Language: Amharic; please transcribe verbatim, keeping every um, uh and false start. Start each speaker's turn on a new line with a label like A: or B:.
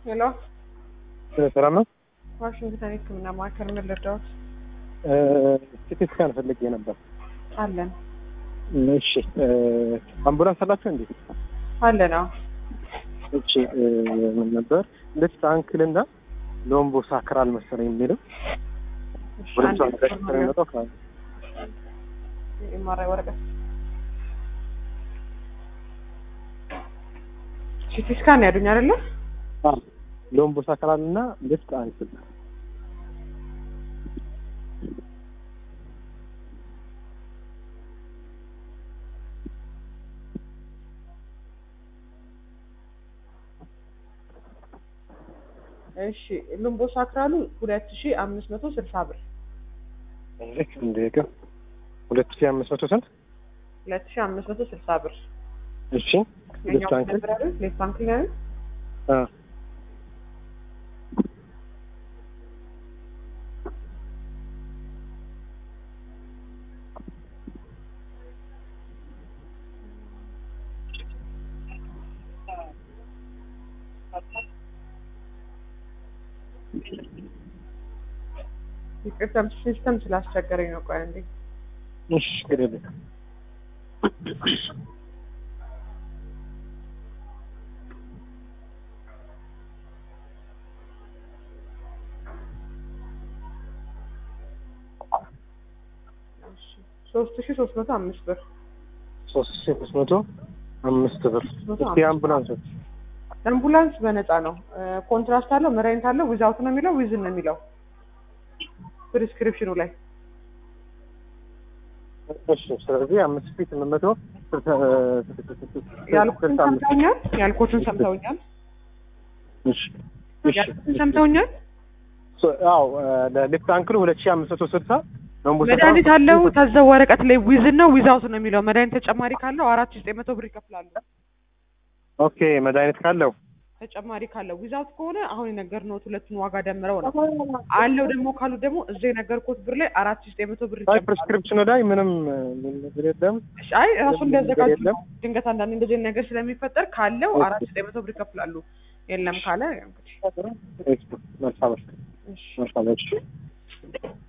A: ሄሎ
B: ሰላም ነው።
A: ዋሽንግተን ሕክምና ማዕከል ምን ልርዳዎት?
B: ሲቲ ስካን ፈልጌ ነበር።
A: አለን።
B: እሺ አምቡላንስ አላችሁ እንዴ?
A: አለን። አዎ።
B: እሺ ምን ነበር ሌፍት አንክል እና ሎምቦ ሳክራል መሰለኝ የሚለው ወደ ሳክራል ነው ካለ
A: የማራይ ወረቀት ሲቲ ስካን ያዱኝ አይደለ?
B: አዎ ሎምቦ ሳክራል እና ሌፍት አንክል
A: እሺ ሎምቦ ሳክራሉ ሁለት ሺህ አምስት መቶ ስልሳ ብር።
B: ልክ እንደገ ሁለት ሺህ አምስት መቶ ስንት?
A: ሁለት ሺህ አምስት መቶ ስልሳ ብር።
B: እሺ ሌፍት አንክል
A: ሌፍት አንክል ነው።
B: አ
A: ይቅርታ ሲስተም ስላስቸገረኝ ነው። ቆይ አንዴ።
B: እሺ ግዴለ
A: ሶስት ሺህ ሶስት መቶ አምስት ብር።
B: ሶስት ሺህ ሶስት መቶ አምስት ብር። እስቲ አምቡላንስ
A: አምቡላንስ በነፃ ነው። ኮንትራስት አለው፣ መድኃኒት አለው። ዊዛውት ነው የሚለው ዊዝን ነው የሚለው ፕሪስክሪፕሽኑ ላይ።
B: እሺ ስለዚህ አምስት ሺህ ስምንት መቶ
A: ያልኩትን ሰምተውኛል? ያልኩትን ሰምተውኛል?
B: እሺ እሺ
A: ያልኩትን ሰምተውኛል?
B: አዎ ለሌፍት አንክል ሁለት ሺህ አምስት መቶ ስልሳ
A: መድኃኒት አለው። ታዘው ወረቀት ላይ ዊዝን ነው ዊዛውት ነው የሚለው። መድኃኒት ተጨማሪ ካለው አራት ሺህ ዘጠኝ መቶ ብር ይከፍላሉ።
B: ኦኬ መድኃኒት ካለው
A: ተጨማሪ ካለው ዊዛውት ከሆነ አሁን የነገርነው ሁለቱን ዋጋ ደምረው ነው። አለው ደግሞ ካሉ ደግሞ እዚህ የነገርኩት ብር ላይ አራት ሺህ ዘጠኝ መቶ ብር
B: አይ ፕሪስክሪፕሽኑ ላይ ምንም ነገር የለም።
A: አይ ራሱ እንደዘጋጁ ድንገት አንዳንድ እንደዚህ ነገር ስለሚፈጠር ካለው አራት ሺህ ዘጠኝ መቶ ብር ይከፍላሉ። የለም ካለ እንግዲህ
B: እሺ መልካም። እሺ መልካም። እሺ